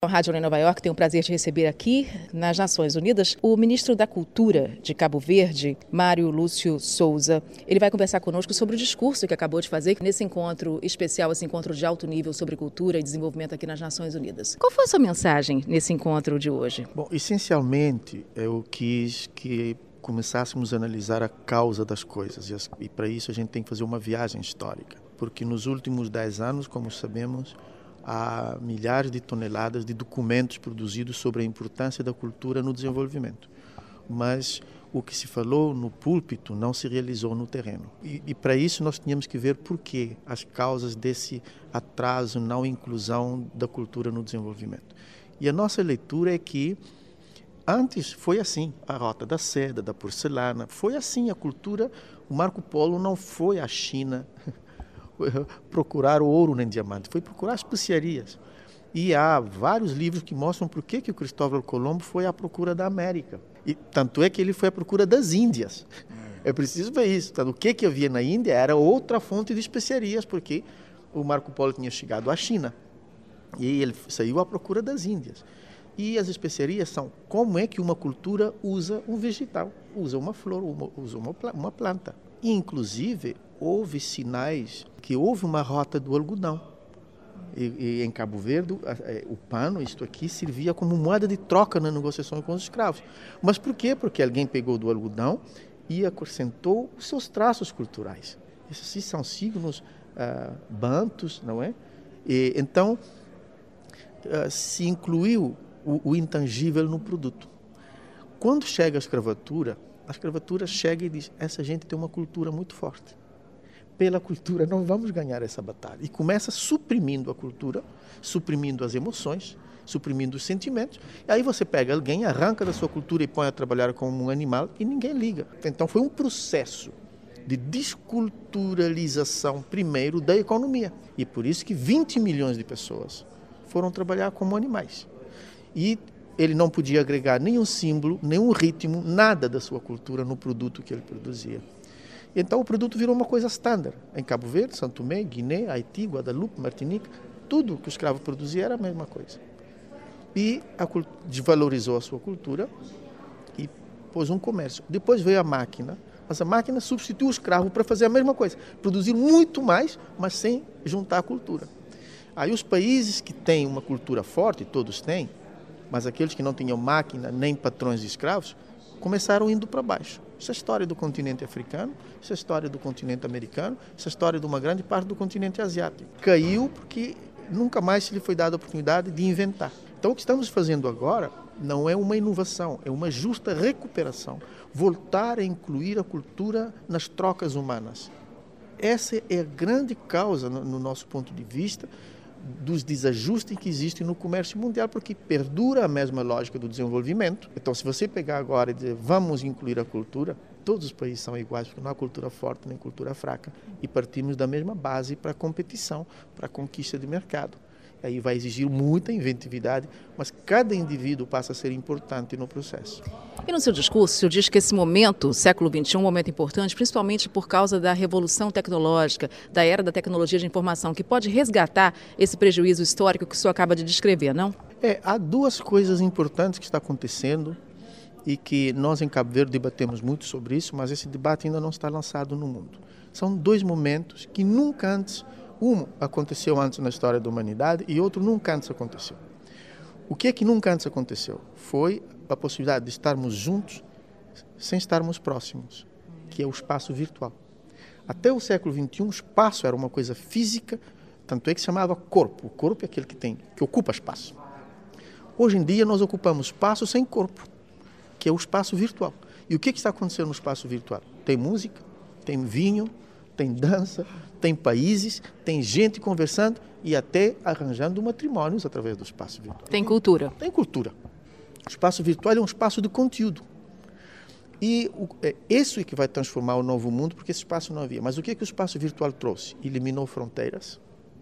A Rádio Olé Nova York tem o prazer de receber aqui, nas Nações Unidas, o ministro da Cultura de Cabo Verde, Mário Lúcio Souza. Ele vai conversar conosco sobre o discurso que acabou de fazer nesse encontro especial, esse encontro de alto nível sobre cultura e desenvolvimento aqui nas Nações Unidas. Qual foi a sua mensagem nesse encontro de hoje? Bom, essencialmente eu quis que começássemos a analisar a causa das coisas e para isso a gente tem que fazer uma viagem histórica, porque nos últimos 10 anos, como sabemos, há milhares de toneladas de documentos produzidos sobre a importância da cultura no desenvolvimento. Mas o que se falou no púlpito não se realizou no terreno. E para isso nós tínhamos que ver por que as causas desse atraso, não inclusão da cultura no desenvolvimento. E a nossa leitura é que antes foi assim, a Rota da Seda, da porcelana, foi assim a cultura. O Marco Polo não foi à China procurar o ouro nem diamante, foi procurar especiarias. E há vários livros que mostram por que o Cristóvão Colombo foi à procura da América. E tanto é que ele foi à procura das Índias. É preciso ver isso. Então, o que havia na Índia era outra fonte de especiarias, porque o Marco Polo tinha chegado à China. E ele saiu à procura das Índias. E as especiarias são como é que uma cultura usa um vegetal, usa uma flor, usa uma planta. E, inclusive, houve sinais que houve uma rota do algodão. E em Cabo Verde, o pano, isto aqui, servia como moeda de troca na negociação com os escravos. Mas por quê? Porque alguém pegou do algodão e acrescentou os seus traços culturais. Esses são signos bantus, não é? E, então, se incluiu o intangível no produto. Quando chega a escravatura chega e diz, essa gente tem uma cultura muito forte. Pela cultura não vamos ganhar essa batalha. E começa suprimindo a cultura, suprimindo as emoções, suprimindo os sentimentos. E aí você pega alguém, arranca da sua cultura e põe a trabalhar como um animal e ninguém liga. Então foi um processo de desculturalização primeiro da economia. E por isso que 20 milhões de pessoas foram trabalhar como animais. E ele não podia agregar nenhum símbolo, nenhum ritmo, nada da sua cultura no produto que ele produzia. Então o produto virou uma coisa estándar. Em Cabo Verde, São Tomé, Guiné, Haiti, Guadalupe, Martinica, tudo que o escravo produzia era a mesma coisa. E desvalorizou a sua cultura e pôs um comércio. Depois veio a máquina, mas a máquina substituiu o escravo para fazer a mesma coisa. Produzir muito mais, mas sem juntar a cultura. Aí os países que têm uma cultura forte, todos têm, mas aqueles que não tinham máquina nem patrões de escravos, começaram indo para baixo. Essa é a história do continente africano, essa é a história do continente americano, essa é a história de uma grande parte do continente asiático. Caiu porque nunca mais se lhe foi dada a oportunidade de inventar. Então o que estamos fazendo agora não é uma inovação, é uma justa recuperação. Voltar a incluir a cultura nas trocas humanas. Essa é a grande causa, no nosso ponto de vista, dos desajustes que existem no comércio mundial, porque perdura a mesma lógica do desenvolvimento. Então, se você pegar agora e dizer, vamos incluir a cultura, todos os países são iguais, porque não há cultura forte nem cultura fraca, e partimos da mesma base para a competição, para a conquista de mercado. Aí vai exigir muita inventividade, mas cada indivíduo passa a ser importante no processo. E no seu discurso, o senhor diz que esse momento, século XXI, é um momento importante, principalmente por causa da revolução tecnológica, da era da tecnologia de informação, que pode resgatar esse prejuízo histórico que o senhor acaba de descrever, não? Há duas coisas importantes que estão acontecendo e que nós em Cabo Verde debatemos muito sobre isso, mas esse debate ainda não está lançado no mundo. São dois momentos que nunca antes, um aconteceu antes na história da humanidade e outro nunca antes aconteceu. O que é que nunca antes aconteceu? Foi a possibilidade de estarmos juntos sem estarmos próximos, que é o espaço virtual. Até o século XXI, o espaço era uma coisa física, tanto é que se chamava corpo. O corpo é aquele que ocupa espaço. Hoje em dia nós ocupamos espaço sem corpo, que é o espaço virtual. E o que está acontecendo no espaço virtual? Tem música, tem vinho, tem dança, tem países, tem gente conversando e até arranjando matrimônios através do espaço virtual. Tem cultura. Tem cultura. O espaço virtual é um espaço de conteúdo. E isso é que vai transformar o novo mundo, porque esse espaço não havia. Mas o que é que o espaço virtual trouxe? Eliminou fronteiras,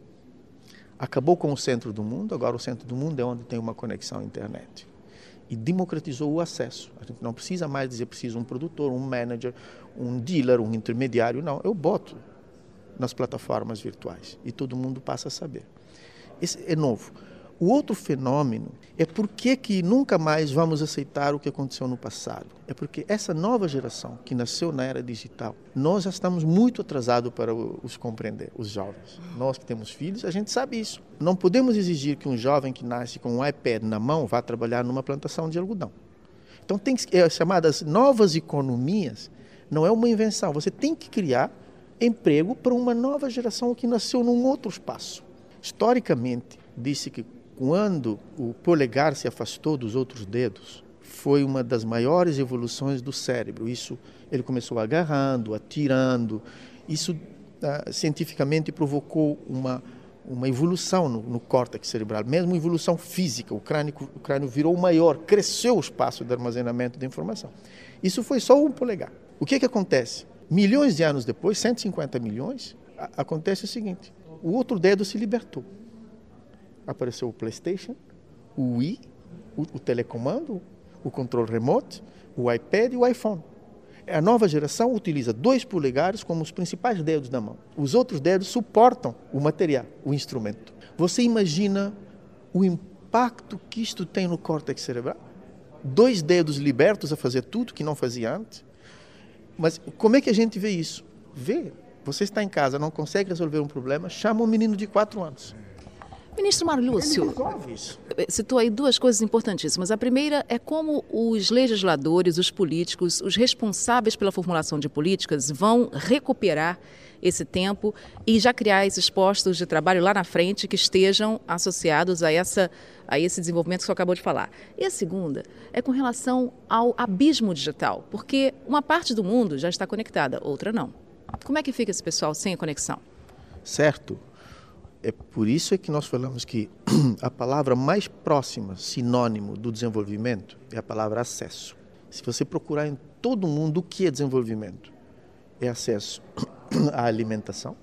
acabou com o centro do mundo, agora o centro do mundo é onde tem uma conexão à internet. E democratizou o acesso. A gente não precisa mais dizer preciso um produtor, um manager, um dealer, um intermediário. Não, eu boto nas plataformas virtuais e todo mundo passa a saber. Esse é novo. O outro fenômeno é por que nunca mais vamos aceitar o que aconteceu no passado. É porque essa nova geração que nasceu na era digital, nós já estamos muito atrasados para os compreender, os jovens. Nós que temos filhos, a gente sabe isso. Não podemos exigir que um jovem que nasce com um iPad na mão vá trabalhar numa plantação de algodão. Então, tem que, chamadas novas economias, não é uma invenção. Você tem que criar emprego para uma nova geração que nasceu num outro espaço. Historicamente, disse que quando o polegar se afastou dos outros dedos, foi uma das maiores evoluções do cérebro. Isso, ele começou agarrando, atirando. Isso, cientificamente, provocou uma evolução no córtex cerebral, mesmo uma evolução física. O crânio virou maior, cresceu o espaço de armazenamento de informação. Isso foi só um polegar. O que acontece? Milhões de anos depois, 150 milhões, acontece o seguinte: o outro dedo se libertou. Apareceu o PlayStation, o Wii, o telecomando, o controle remoto, o iPad e o iPhone. A nova geração utiliza 2 polegares como os principais dedos da mão. Os outros dedos suportam o material, o instrumento. Você imagina o impacto que isto tem no córtex cerebral? 2 dedos libertos a fazer tudo que não fazia antes. Mas como é que a gente vê isso? Vê, você está em casa, não consegue resolver um problema, chama um menino de 4 anos. Ministro Mário Lúcio, citou aí 2 coisas importantíssimas. A primeira é como os legisladores, os políticos, os responsáveis pela formulação de políticas vão recuperar esse tempo e já criar esses postos de trabalho lá na frente que estejam associados a esse desenvolvimento que você acabou de falar. E a segunda é com relação ao abismo digital, porque uma parte do mundo já está conectada, outra não. Como é que fica esse pessoal sem a conexão? Certo. É por isso que nós falamos que a palavra mais próxima, sinônimo do desenvolvimento, é a palavra acesso. Se você procurar em todo mundo o que é desenvolvimento, é acesso à alimentação,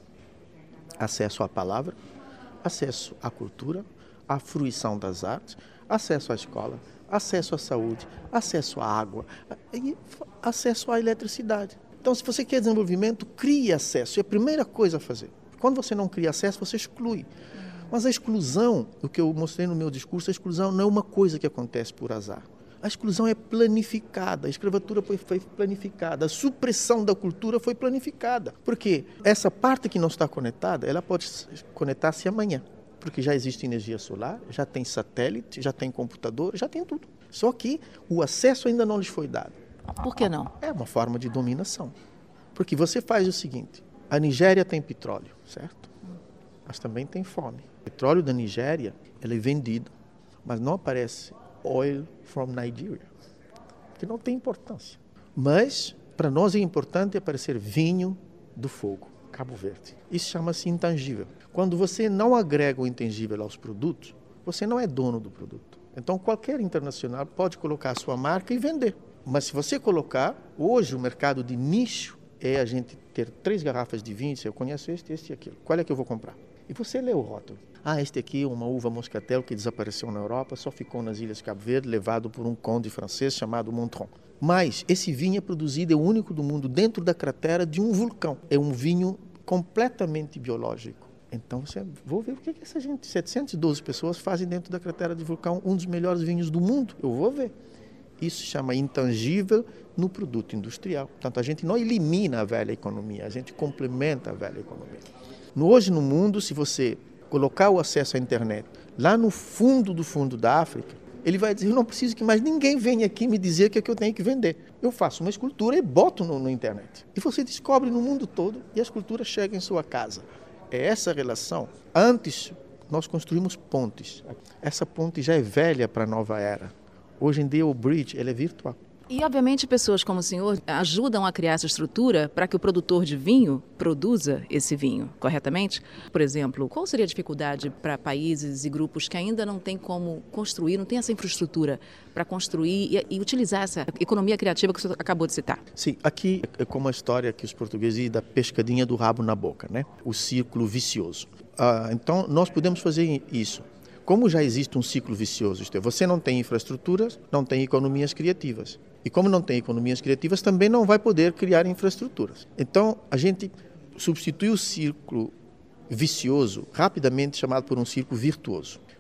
acesso à palavra, acesso à cultura, à fruição das artes, acesso à escola, acesso à saúde, acesso à água e acesso à eletricidade. Então, se você quer desenvolvimento, crie acesso. É a primeira coisa a fazer. Quando você não cria acesso, você exclui. Mas a exclusão, o que eu mostrei no meu discurso, a exclusão não é uma coisa que acontece por azar. A exclusão é planificada, a escravatura foi planificada, a supressão da cultura foi planificada. Porque essa parte que não está conectada, ela pode conectar-se amanhã. Porque já existe energia solar, já tem satélite, já tem computador, já tem tudo. Só que o acesso ainda não lhes foi dado. Por que não? É uma forma de dominação. Porque você faz o seguinte: a Nigéria tem petróleo, certo? Mas também tem fome. O petróleo da Nigéria, ele é vendido, mas não aparece oil from Nigeria, que não tem importância. Mas, para nós é importante aparecer vinho do fogo, Cabo Verde. Isso chama-se intangível. Quando você não agrega o intangível aos produtos, você não é dono do produto. Então, qualquer internacional pode colocar a sua marca e vender. Mas se você colocar, hoje o mercado de nicho é a gente ter 3 garrafas de vinho, eu conheço este e aquilo. Qual é que eu vou comprar? E você lê o rótulo. Este aqui é uma uva moscatel que desapareceu na Europa, só ficou nas Ilhas Cabo Verde, levado por um conde francês chamado Montron. Mas esse vinho é produzido, é o único do mundo, dentro da cratera de um vulcão. É um vinho completamente biológico. Então, vou ver o que essa gente, 712 pessoas, fazem dentro da cratera de vulcão, um dos melhores vinhos do mundo. Eu vou ver. Isso se chama intangível no produto industrial. Portanto, a gente não elimina a velha economia, a gente complementa a velha economia. Hoje no mundo, se você colocar o acesso à internet lá no fundo do fundo da África, ele vai dizer: eu não preciso que mais ninguém venha aqui me dizer o que é que eu tenho que vender. Eu faço uma escultura e boto na internet. E você descobre no mundo todo e a escultura chega em sua casa. É essa relação. Antes, nós construímos pontes. Essa ponte já é velha para a nova era. Hoje em dia o bridge ele é virtual. E, obviamente, pessoas como o senhor ajudam a criar essa estrutura para que o produtor de vinho produza esse vinho, corretamente? Por exemplo, qual seria a dificuldade para países e grupos que ainda não têm como construir, não têm essa infraestrutura para construir e utilizar essa economia criativa que o senhor acabou de citar? Sim, aqui é como a história que os portugueses dizem da pescadinha do rabo na boca, né? O círculo vicioso. Então, nós podemos fazer isso. Como já existe um ciclo vicioso, isto é, você não tem infraestruturas, não tem economias criativas. E como não tem economias criativas, também não vai poder criar infraestruturas. Então, a gente substitui o círculo vicioso, rapidamente chamado por um círculo virtuoso.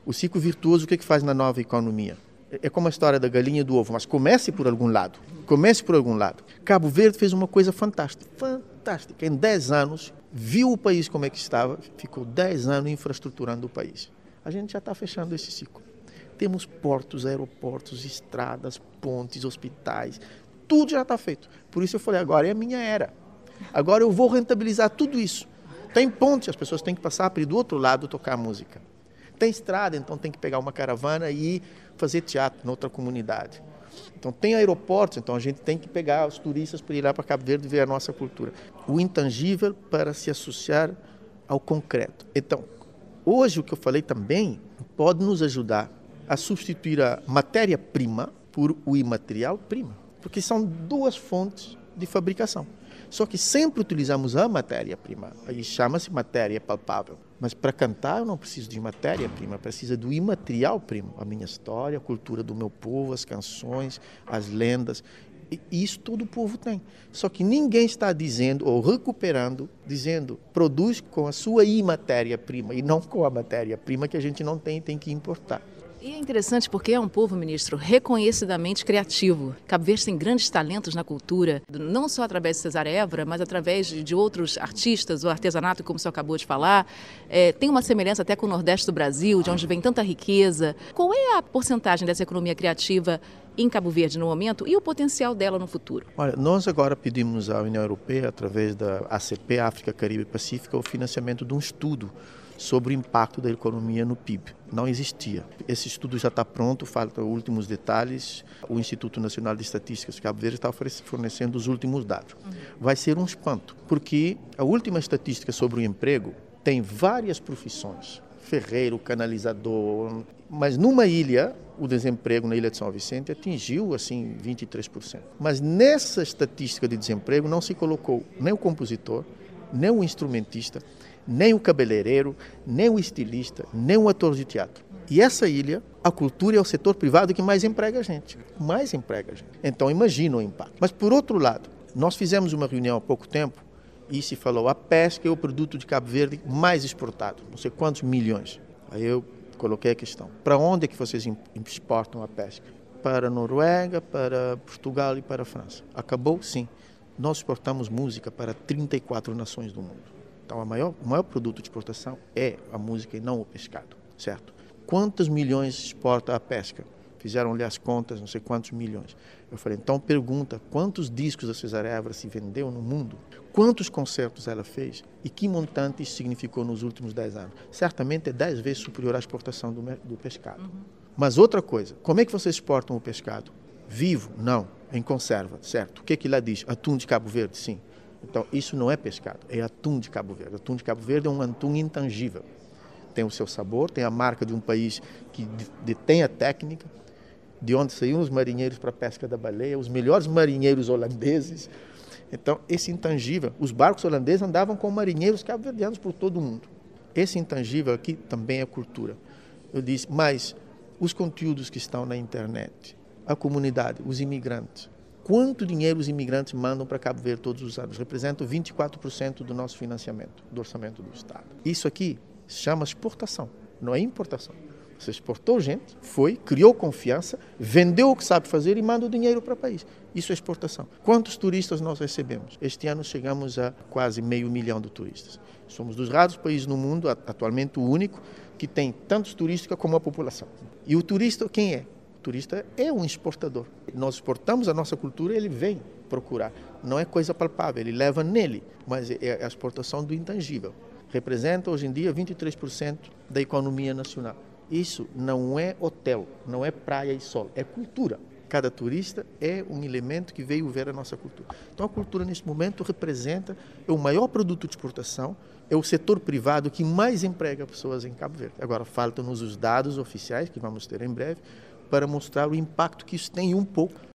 O ciclo virtuoso, o que faz na nova economia? É como a história da galinha e do ovo, mas comece por algum lado. Comece por algum lado. Cabo Verde fez uma coisa fantástica. Fantástica. Em 10 anos, viu o país como é que estava, ficou 10 anos infraestruturando o país. A gente já está fechando esse ciclo. Temos portos, aeroportos, estradas, pontes, hospitais. Tudo já está feito. Por isso eu falei, agora é a minha era. Agora eu vou rentabilizar tudo isso. Tem ponte, as pessoas têm que passar para ir do outro lado tocar música. Tem estrada, então tem que pegar uma caravana e fazer teatro em outra comunidade. Então tem aeroportos, então a gente tem que pegar os turistas para ir lá para Cabo Verde e ver a nossa cultura. O intangível para se associar ao concreto. Então, hoje o que eu falei também pode nos ajudar a substituir a matéria-prima por o imaterial-prima, porque são duas fontes de fabricação. Só que sempre utilizamos a matéria-prima, aí chama-se matéria palpável. Mas para cantar eu não preciso de matéria-prima, preciso do imaterial-primo. A minha história, a cultura do meu povo, as canções, as lendas. E isso todo o povo tem. Só que ninguém está dizendo, ou recuperando, dizendo, produz com a sua imatéria-prima e não com a matéria-prima que a gente não tem e tem que importar. E é interessante porque é um povo, ministro, reconhecidamente criativo. Cabo Verde tem grandes talentos na cultura, não só através de Cesar Évora, mas através de outros artistas, o artesanato, como o senhor acabou de falar. Tem uma semelhança até com o Nordeste do Brasil, de onde vem tanta riqueza. Qual é a porcentagem dessa economia criativa em Cabo Verde no momento e o potencial dela no futuro? Olha, nós agora pedimos à União Europeia, através da ACP, África, Caribe e Pacífico, o financiamento de um estudo sobre o impacto da economia no PIB. Não existia. Esse estudo já está pronto, faltam últimos detalhes. O Instituto Nacional de Estatísticas de Cabo Verde está fornecendo os últimos dados. Vai ser um espanto, porque a última estatística sobre o emprego tem várias profissões. Ferreiro, canalizador, mas numa ilha, o desemprego na ilha de São Vicente atingiu assim 23%. Mas nessa estatística de desemprego não se colocou nem o compositor, nem o instrumentista, nem o cabeleireiro, nem o estilista, nem o ator de teatro. E essa ilha, a cultura é o setor privado que mais emprega gente. Mais emprega gente. Então imagina o impacto. Mas por outro lado, nós fizemos uma reunião há pouco tempo e se falou, a pesca é o produto de Cabo Verde mais exportado, não sei quantos milhões. Aí eu coloquei a questão, para onde é que vocês exportam a pesca? Para a Noruega, para Portugal e para a França. Acabou? Sim. Nós exportamos música para 34 nações do mundo. Então, o maior produto de exportação é a música e não o pescado, certo? Quantos milhões exporta a pesca? Fizeram-lhe as contas, não sei quantos milhões. Eu falei, então pergunta, quantos discos da Cesar Évora se vendeu no mundo? Quantos concertos ela fez? E que montante isso significou nos últimos 10 anos? Certamente é 10 vezes superior à exportação do pescado. Mas outra coisa, como é que vocês exportam o pescado? Vivo? Não. Em conserva, certo? O que é que lá diz? Atum de Cabo Verde? Sim. Então, isso não é pescado, é atum de Cabo Verde. Atum de Cabo Verde é um atum intangível. Tem o seu sabor, tem a marca de um país que detém a técnica, de onde saíram os marinheiros para a pesca da baleia, os melhores marinheiros holandeses. Então, esse intangível, os barcos holandeses andavam com marinheiros cabo-verdianos por todo o mundo. Esse intangível aqui também é cultura. Eu disse, mas os conteúdos que estão na internet, a comunidade, os imigrantes, quanto dinheiro os imigrantes mandam para Cabo Verde todos os anos? Representa 24% do nosso financiamento, do orçamento do Estado. Isso aqui se chama exportação, não é importação. Você exportou gente, criou confiança, vendeu o que sabe fazer e manda o dinheiro para o país. Isso é exportação. Quantos turistas nós recebemos? Este ano chegamos a quase 500 mil de turistas. Somos dos raros países no mundo, atualmente o único, que tem tantos turistas como a população. E o turista quem é? O turista é um exportador. Nós exportamos a nossa cultura, ele vem procurar. Não é coisa palpável, ele leva nele, mas é a exportação do intangível. Representa hoje em dia 23% da economia nacional. Isso não é hotel, não é praia e sol, é cultura. Cada turista é um elemento que veio ver a nossa cultura. Então a cultura nesse momento representa o maior produto de exportação, é o setor privado que mais emprega pessoas em Cabo Verde. Agora faltam-nos os dados oficiais, que vamos ter em breve, para mostrar o impacto que isso tem um pouco